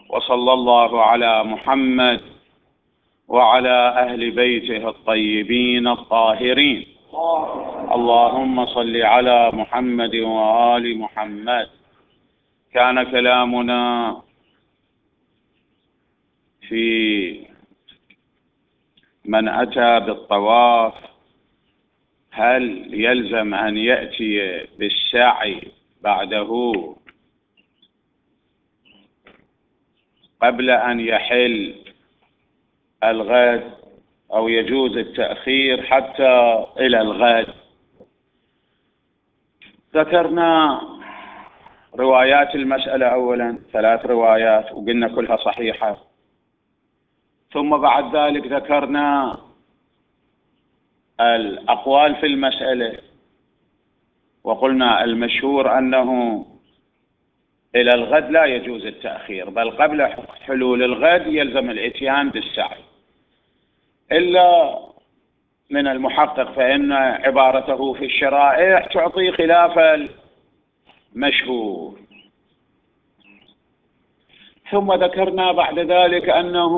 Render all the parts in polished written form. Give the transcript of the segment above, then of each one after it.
وصلى الله على محمد وعلى أهل بيته الطيبين الطاهرين. اللهم صل على محمد وآل محمد. كان كلامنا في من أتى بالطواف هل يلزم أن يأتي بالسعي بعده قبل أن يحل الغد أو يجوز التأخير حتى إلى الغد؟ ذكرنا روايات المسألة أولا 3 روايات وقلنا كلها صحيحة، ثم بعد ذلك ذكرنا الأقوال في المسألة وقلنا المشهور أنه إلى الغد لا يجوز التأخير، بل قبل حلول الغد يلزم الإتيان بالسعي، إلا من المحقق فإن عبارته في الشرائع تعطي خلاف المشهور. ثم ذكرنا بعد ذلك أنه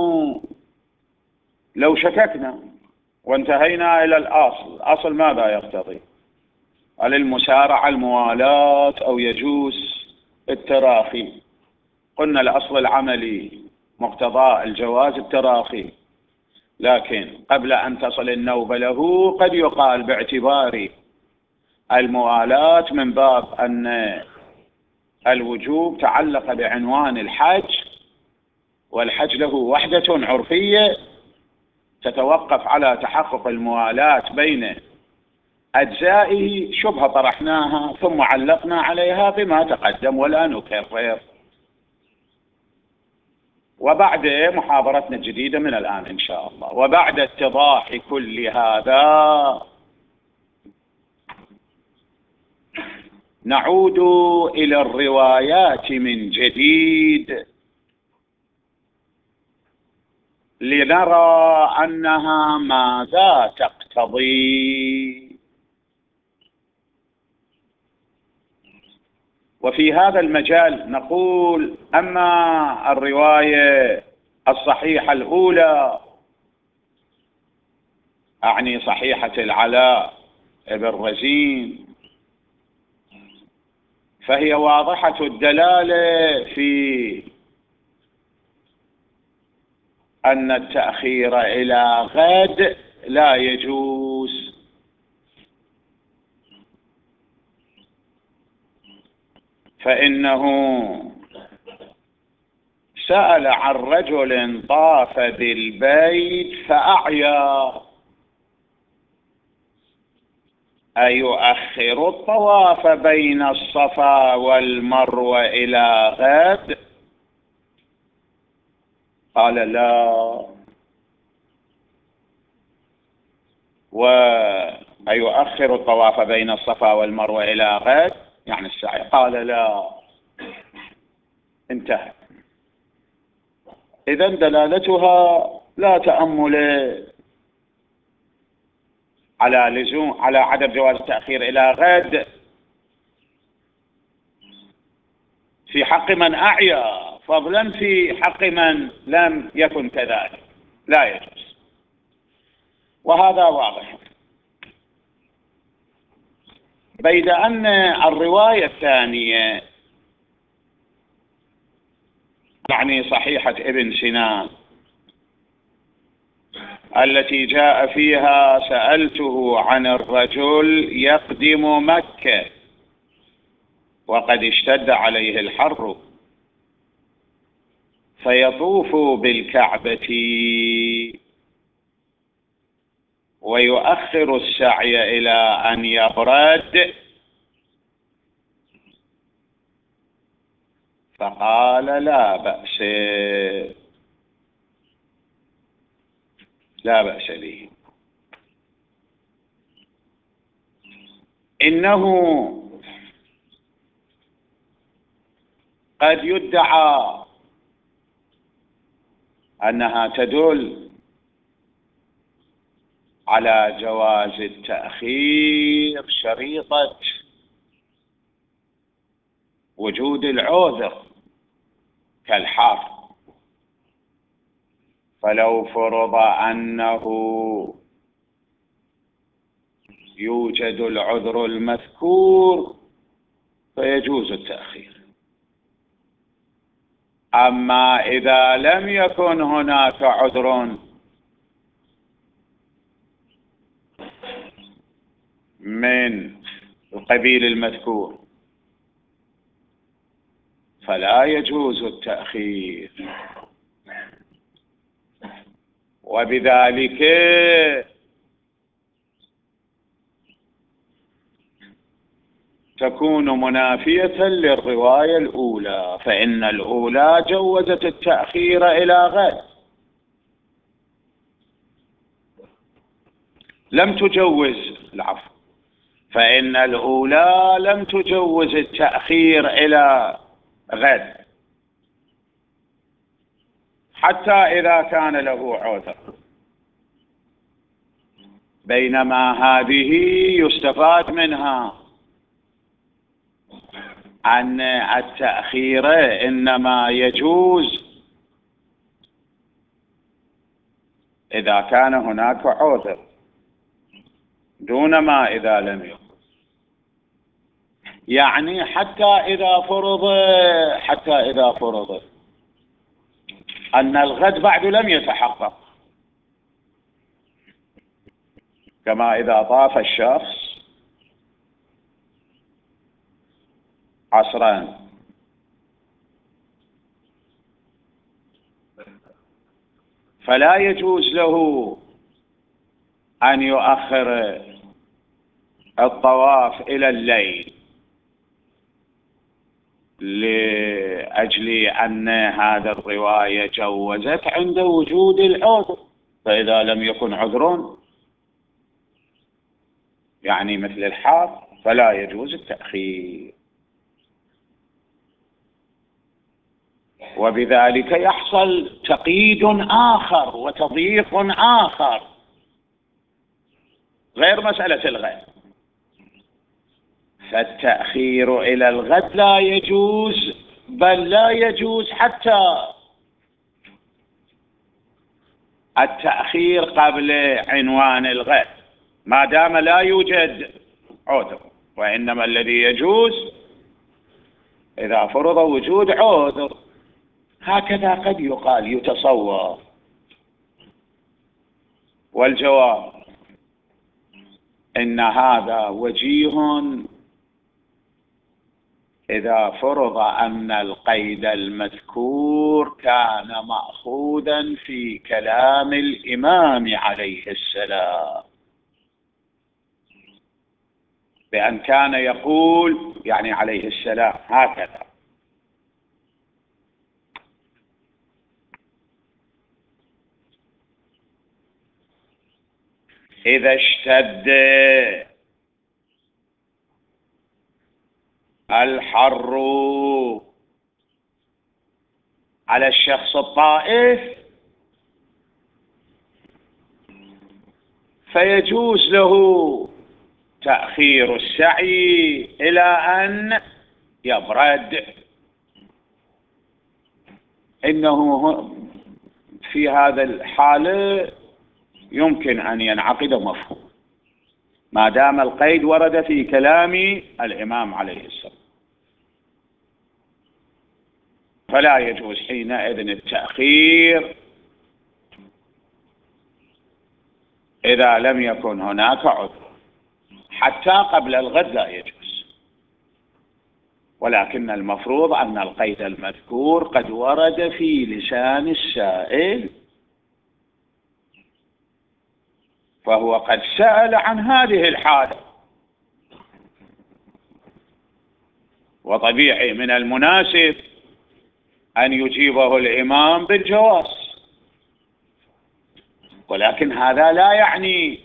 لو شككنا وانتهينا إلى الأصل ماذا يقتضي؟ هل المسارعة الموالاة أو يجوز التراخي؟ قلنا الأصل العملي مقتضى الجواز التراخي، لكن قبل أن تصل النوبة له قد يقال باعتبار الموالاة من باب أن الوجوب تعلق بعنوان الحج، والحج له وحدة عرفية تتوقف على تحقق الموالاة بين أجزائه، شبهة طرحناها ثم علقنا عليها بما تقدم ولا نكرر، وبعد محاضرتنا الجديدة من الآن إن شاء الله. وبعد اتضاح كل هذا نعود إلى الروايات من جديد لنرى أنها ماذا تقتضي. وفي هذا المجال نقول أما الرواية الصحيحة الأولى، أعني صحيحة العلاء بن رزين، فهي واضحة الدلالة في أن التأخير إلى غد لا يجوز، فإنه سأل عن رجل طاف بالبيت فأعيا أيؤخر الطواف بين الصفا والمروة إلى غد؟ قال لا. وأيؤخر الطواف بين الصفا والمروة إلى غد يعني السعي؟ قال لا. انتهى. إذن دلالتها لا تأمل على لزوم على عدم جواز التأخير إلى غد في حق من أعيا، فضلا في حق من لم يكن كذلك لا يجوز، وهذا واضح. بيد أن الرواية الثانية يعني صحيحة ابن سنان التي جاء فيها سألته عن الرجل يقدم مكة وقد اشتد عليه الحر فيطوف بالكعبة ويؤخر السعي إلى أن يبرد، فقال لا بأس، لا بأس به. إنه قد يدعى أنها تدل على جواز التأخير شريطة وجود العذر كالحر فلو فرض أنه يوجد العذر المذكور فيجوز التأخير. أما إذا لم يكن هناك عذر من القبيل المذكور فلا يجوز التأخير. وبذلك تكون منافية للرواية الأولى، فإن الأولى جوزت التأخير إلى غد، لم تجوز العفو، فإن الأولى لم تجوز التأخير إلى غد حتى إذا كان له عذر، بينما هذه يستفاد منها أن التأخير إنما يجوز إذا كان هناك عذر دون ما إذا لم يكن. يعني حتى إذا فرض أن الغد بعد لم يتحقق، كما إذا طاف الشخص عصران فلا يجوز له أن يؤخر الطواف إلى الليل لأجل أن هذا الرواية جوزت عند وجود العذر، فإذا لم يكن عذر يعني مثل الحار فلا يجوز التأخير. وبذلك يحصل تقييد آخر وتضييق آخر غير مسألة الغد، فالتأخير إلى الغد لا يجوز، بل لا يجوز حتى التأخير قبل عنوان الغد ما دام لا يوجد عذر، وإنما الذي يجوز إذا فرض وجود عذر. هكذا قد يقال يتصور. والجواب إن هذا وجيه إذا فرض أن القيد المذكور كان مأخوذا في كلام الإمام عليه السلام، بأن كان يقول يعني عليه السلام هكذا: إذا اشتد الحر على الشخص الطائف فيجوز له تأخير السعي إلى أن يبرد. إنه في هذا الحالة يمكن أن ينعقد مفهوم ما دام القيد ورد في كلام الإمام عليه السلام، فلا يجوز حينئذ التأخير إذا لم يكن هناك عذر، حتى قبل الغد لا يجوز. ولكن المفروض أن القيد المذكور قد ورد في لسان السائل، فهو قد سأل عن هذه الحالة، وطبيعي من المناسب أن يجيبه الإمام بالجواز. ولكن هذا لا يعني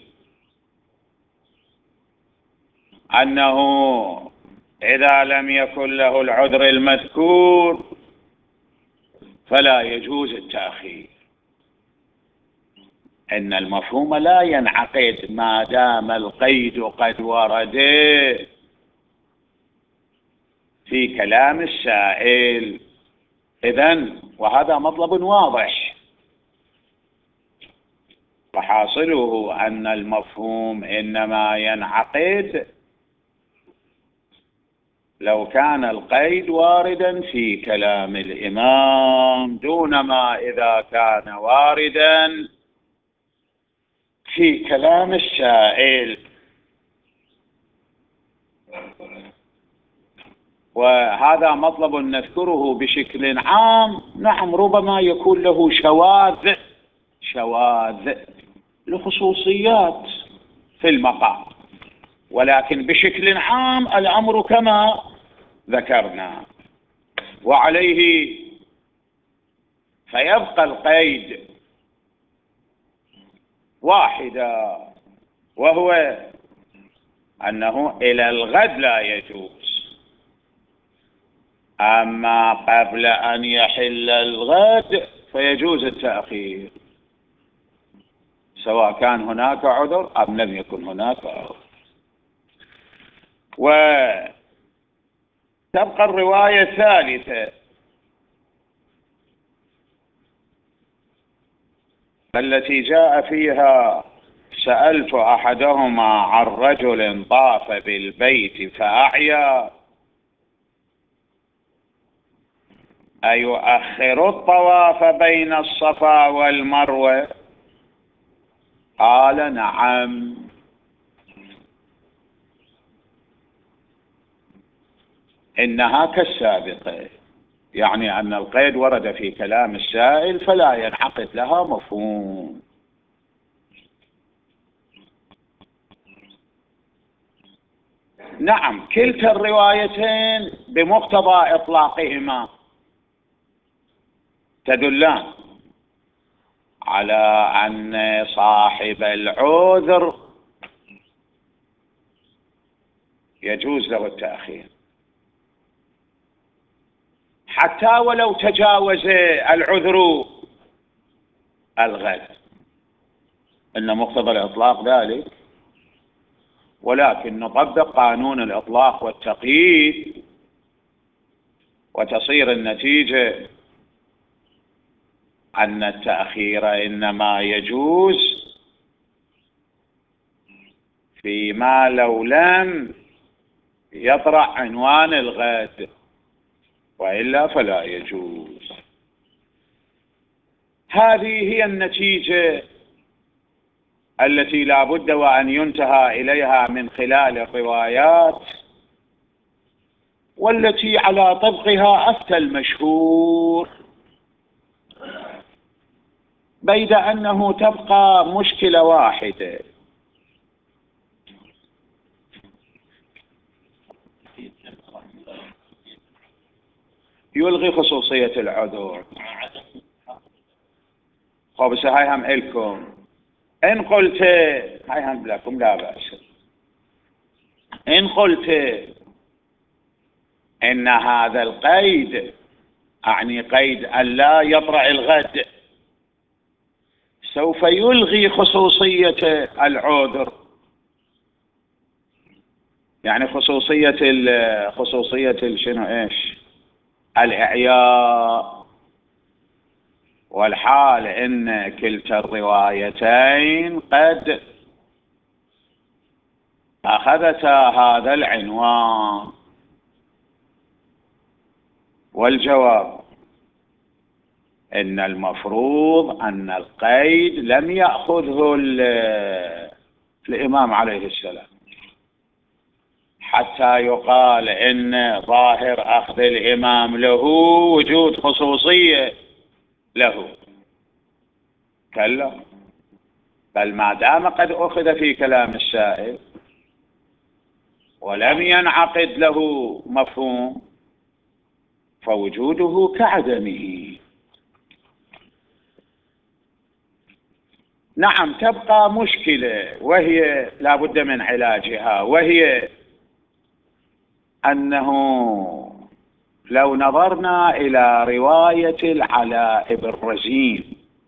أنه إذا لم يكن له العذر المذكور فلا يجوز التأخير. إن المفهوم لا ينعقد ما دام القيد قد ورد في كلام السائل. إذن وهذا مطلب واضح وحاصله أن المفهوم إنما ينعقد لو كان القيد واردا في كلام الإمام، دونما إذا كان واردا في كلام السائل. وهذا مطلب نذكره بشكل عام. نعم، ربما يكون له شواذ لخصوصيات في المقام، ولكن بشكل عام الأمر كما ذكرنا. وعليه فيبقى القيد واحدا، وهو أنه إلى الغد لا يجوز. أما قبل أن يحل الغد فيجوز التأخير، سواء كان هناك عذر أم لم يكن هناك عذر. وتبقى الرواية الثالثة التي جاء فيها: سألت أحدهما عن رجل طاف بالبيت فأعيا أيؤخر الطواف بين الصفا والمروة؟ قال: نعم. إنها كالسابقة، يعني أن القيد ورد في كلام السائل فلا ينعقد لها مفهوم. نعم، كلتا الروايتين بمقتضى إطلاقهما تدلان على أن صاحب العذر يجوز له التأخير حتى ولو تجاوز العذر الغد، إن مقتضى الإطلاق ذلك. ولكن نطبق قانون الإطلاق والتقييد، وتصير النتيجة أن التأخير إنما يجوز فيما لو لم يطرح عنوان الغد، وإلا فلا يجوز. هذه هي النتيجة التي لا بد وأن ينتهى إليها من خلال الروايات، والتي على طبقها أفتى المشهور، بيد أنه تبقى مشكلة واحدة: يلغي خصوصية العذر. خب هاي هم إلكم، إن قلت هاي هم لكم لا بأس، إن قلت إن هذا القيد أعني قيد أن لا يطرأ الغد سوف يلغي خصوصية العذر، يعني خصوصية شنو إيش الإعياء، والحال إن كلتا الروايتين قد أخذتا هذا العنوان. والجواب إن المفروض أن القيد لم يأخذه الإمام عليه السلام حتى يقال إن ظاهر أخذ الإمام له وجود خصوصية له. كلا، بل ما دام قد أخذ في كلام السائل ولم ينعقد له مفهوم فوجوده كعدمه. نعم، تبقى مشكلة وهي لا بد من علاجها، وهي أنه لو نظرنا إلى رواية العلاء بن رزين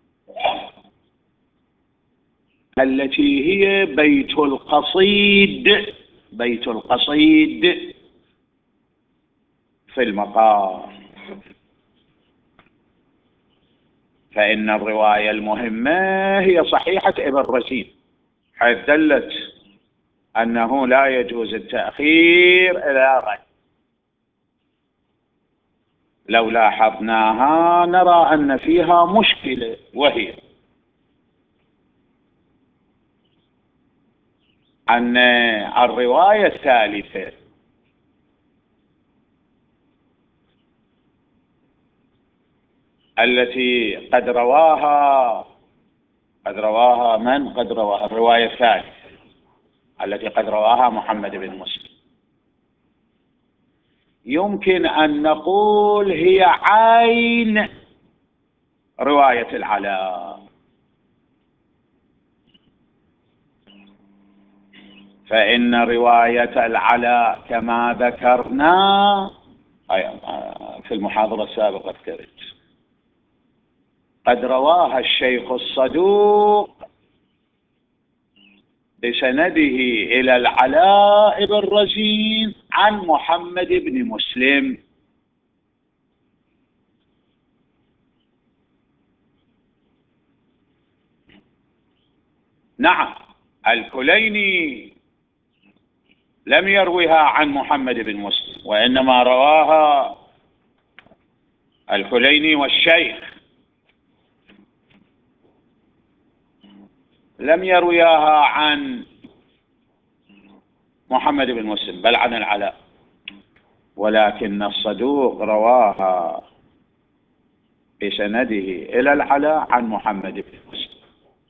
التي هي بيت القصيد في المقام، فإن الرواية المهمة هي صحيحة ابن رشيد، حيث دلت أنه لا يجوز التأخير إلى غد. لو لاحظناها نرى أن فيها مشكلة، وهي أن الرواية الثالثة التي قد رواها الرواية الثالثة التي قد رواها محمد بن مسلم، يمكن أن نقول هي عين رواية العلاء. فإن رواية العلاء كما ذكرنا في المحاضرة السابقة ذكرت قد رواها الشيخ الصدوق بسنده إلى العلاء بن رزين عن محمد بن مسلم. نعم، الكليني لم يروها عن محمد بن مسلم، وإنما رواها الكليني والشيخ، لم يروياها عن محمد بن مسلم بل عن العلاء، ولكن الصدوق رواها بسنده إلى العلاء عن محمد بن مسلم.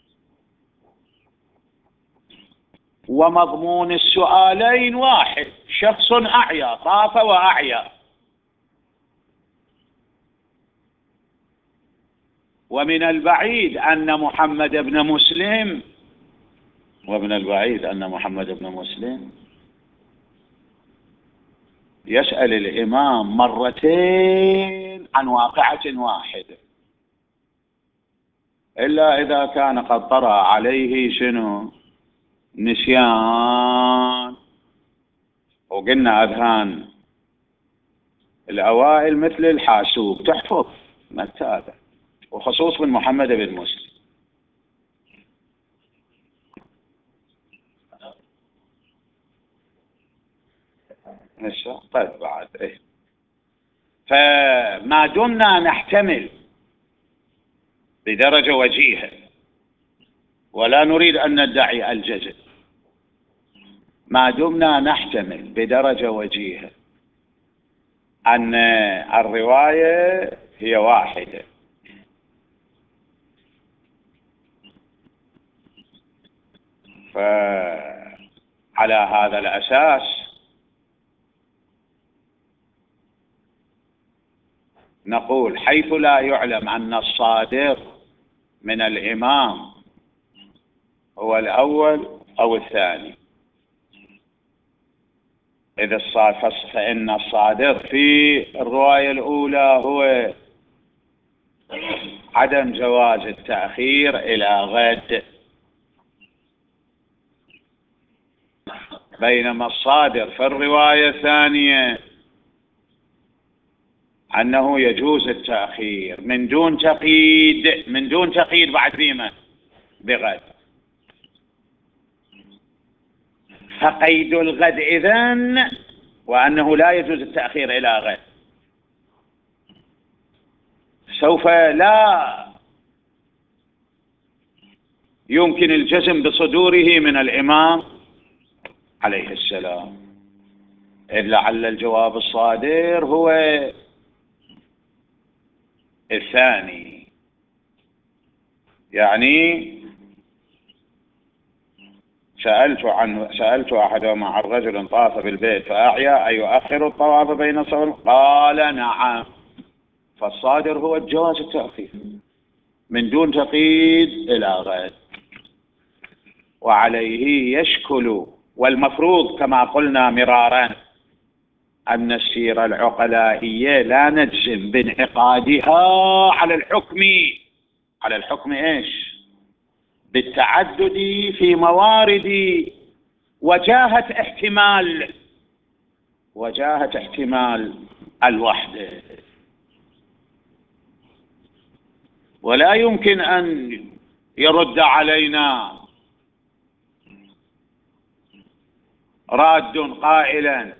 ومضمون السؤالين واحد، شخص أعيا طاف وأعيا، ومن البعيد أن محمد بن مسلم يسأل الإمام مرتين عن واقعة واحدة، إلا إذا كان قد طرأ عليه نسيان. وقلنا أذهان الأوائل مثل الحاسوب تحفظ متابع، وخصوص من محمد بن مسلم. طيب بعد فما دمنا نحتمل بدرجة وجيهة ولا نريد أن ندعي الجزم، ما دمنا نحتمل بدرجة وجيهة أن الرواية هي واحدة، فعلى هذا الأساس نقول حيث لا يعلم أن الصادر من الإمام هو الأول أو الثاني، فإن الصادر في الرواية الأولى هو عدم جواز التأخير إلى غد، بينما الصادر في الرواية الثانية أنه يجوز التأخير من دون تقييد بعد فيما بغد. فقيد الغد إذن وأنه لا يجوز التأخير إلى غد سوف لا يمكن الجزم بصدوره من الإمام عليه السلام، إذ لعل الجواب الصادر هو الثاني. يعني سألت أحدهما عن رجل طاف بالبيت فأعيا أيؤخر الطواف بين الصف؟ قال نعم. فالصادر هو الجواز التأخير من دون تقييد إلى غد، وعليه يشكل. والمفروض كما قلنا مرارا أن السيرة العقلائية لا نجزم بانعقادها على الحكم بالتعدد في موارد وجاهة احتمال الوحدة. ولا يمكن أن يرد علينا راد قائلا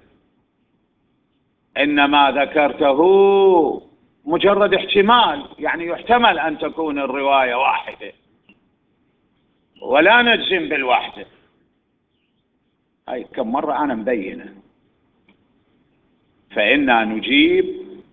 إن ما ذكرته مجرد احتمال، يعني يحتمل أن تكون الرواية واحدة ولا نجزم بالوحدة. هاي كم مرة أنا مبينة. فإنا نجيب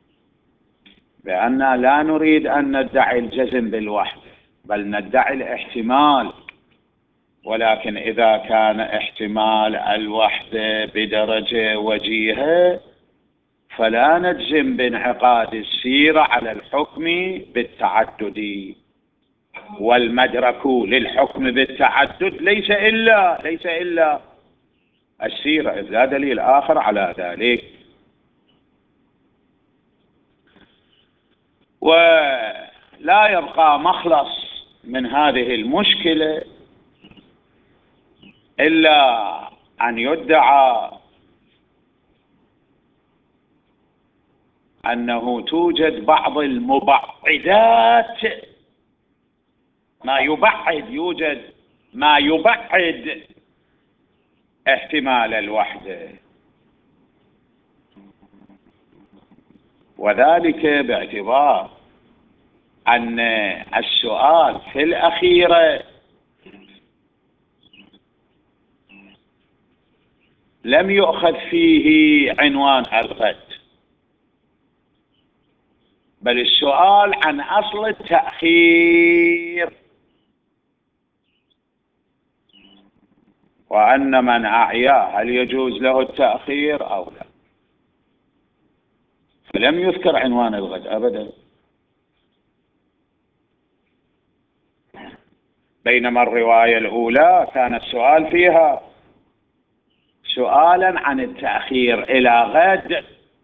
بأننا لا نريد أن ندعي الجزم بالوحدة، بل ندعي الاحتمال، ولكن إذا كان احتمال الوحدة بدرجة وجيهة فلا نجزم بانعقاد السيرة على الحكم بالتعدد. والمدرك للحكم بالتعدد ليس إلا السيرة، إذ لا دليل آخر على ذلك. ولا يبقى مخلص من هذه المشكلة إلا أن يدعى أنه توجد بعض المبعدات، يوجد ما يبعد احتمال الوحدة، وذلك باعتبار أن السؤال في الأخيرة لم يؤخذ فيه عنوان الغد، بل السؤال عن أصل التأخير، وأن من أعياه هل يجوز له التأخير أو لا. فلم يذكر عنوان الغد أبدا، بينما الرواية الأولى كان السؤال فيها سؤالا عن التأخير إلى غد،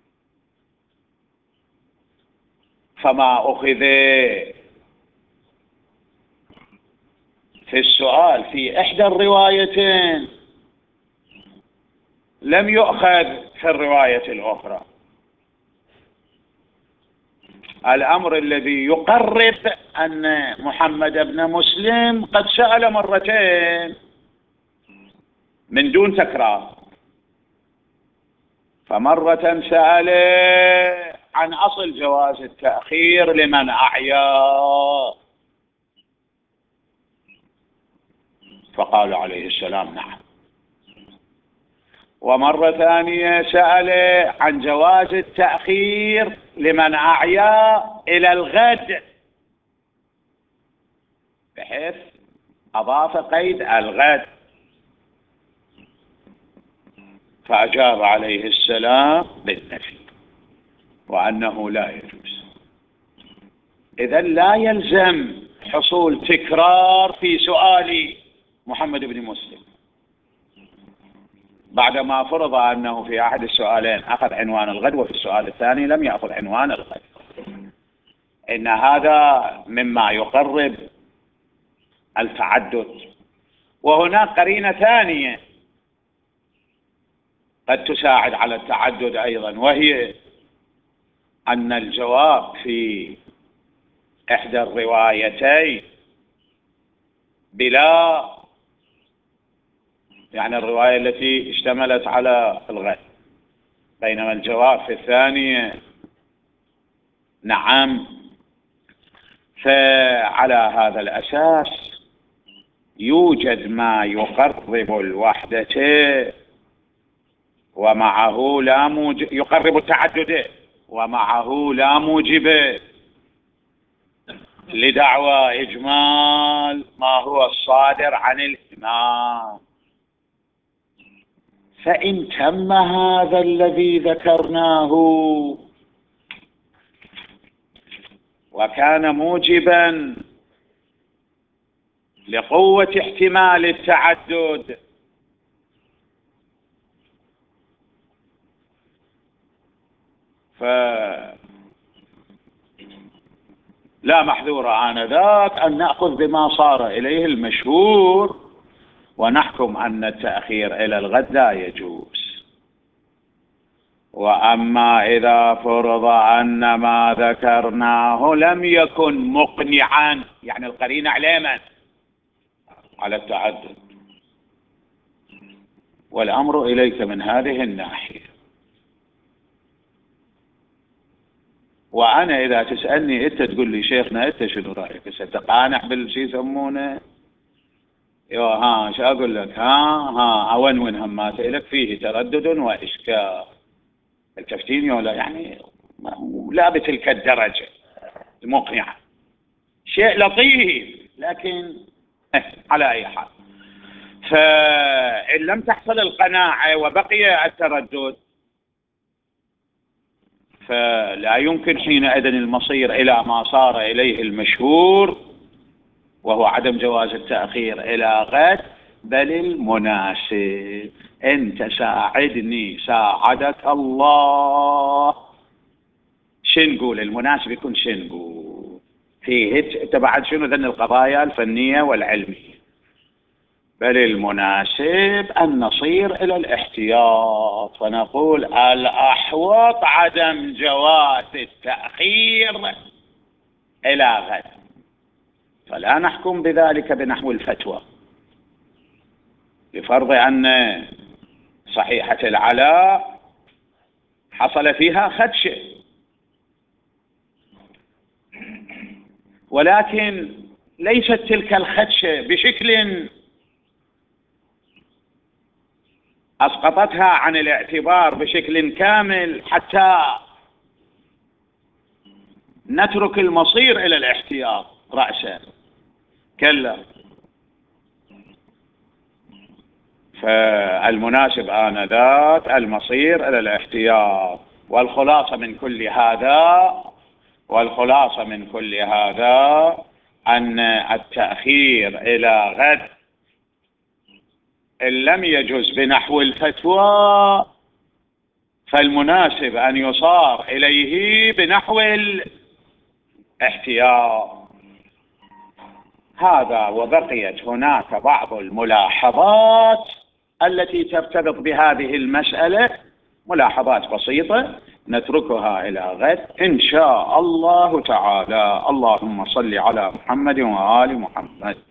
فما أخذ في السؤال في إحدى الروايتين لم يؤخذ في الرواية الأخرى. الأمر الذي يقرب أن محمد بن مسلم قد سأل مرتين من دون تكرار، فمرة سأل عن أصل جواز التأخير لمن أعيا، فقال عليه السلام نعم. ومرة ثانية سأل عن جواز التأخير لمن أعيا إلى الغد، بحيث أضاف قيد الغد، فأجاب عليه السلام بالنفي وأنه لا يجوز. إذن لا يلزم حصول تكرار في سؤال محمد بن مسلم بعدما فرض أنه في أحد السؤالين أخذ عنوان الغد وفي السؤال الثاني لم يأخذ عنوان الغد. إن هذا مما يقرب التعدد. وهناك قرينة ثانية قد تساعد على التعدد أيضا، وهي أن الجواب في إحدى الروايتين بلا، يعني الرواية التي اشتملت على الغد، بينما الجواب في الثانية نعم. فعلى هذا الأساس يوجد ما يقرب الوحدة ومعه لا موجب، يقرب التعدد ومعه لا موجب لدعوى إجمال ما هو الصادر عن الإمام. فإن تم هذا الذي ذكرناه وكان موجبا لقوة احتمال التعدد، فلا محذور آنذاك أن نأخذ بما صار إليه المشهور ونحكم أن التأخير إلى الغد لا يجوز. وأما إذا فرض أن ما ذكرناه لم يكن مقنعا، يعني القرينة على من؟ على التعدد. والأمر إليك من هذه الناحية. وأنا إذا تسألني أنت تقول لي شيخنا أنت شنو رأيك؟ ستقانع بالشي يسمونه ها شو أقول لك؟ ها أون همات لك فيه تردد وإشكال. التفتيني ولا يعني لا بتلك الدرجة المقنعة، شيء لطيف لكن على أي حال. فإن لم تحصل القناعة وبقي التردد فلا يمكن حينئذ المصير إلى ما صار إليه المشهور، وهو عدم جواز التأخير إلى غد، بل المناسب. أنت ساعدني ساعدك الله. شنقول المناسب يكون شنقول فيه تبعد شنو ذن القضايا الفنية والعلمية. بل المناسب أن نصير إلى الاحتياط فنقول الأحوط عدم جواز التأخير إلى غد، فلا نحكم بذلك بنحو الفتوى بفرض أن صحيحة العلاء حصل فيها خدشة، ولكن ليست تلك الخدشة بشكل أسقطتها عن الاعتبار بشكل كامل حتى نترك المصير إلى الاحتياط رأسا، كلا. فالمناسب آنذاك المصير إلى الاحتياط. والخلاصة من كل هذا أن التأخير إلى غد إن لم يجز بنحو الفتوى فالمناسب أن يصار إليه بنحو الاحتياط. هذا وبقيت هناك بعض الملاحظات التي ترتبط بهذه المسألة، ملاحظات بسيطة نتركها إلى غد إن شاء الله تعالى. اللهم صل على محمد وآل محمد.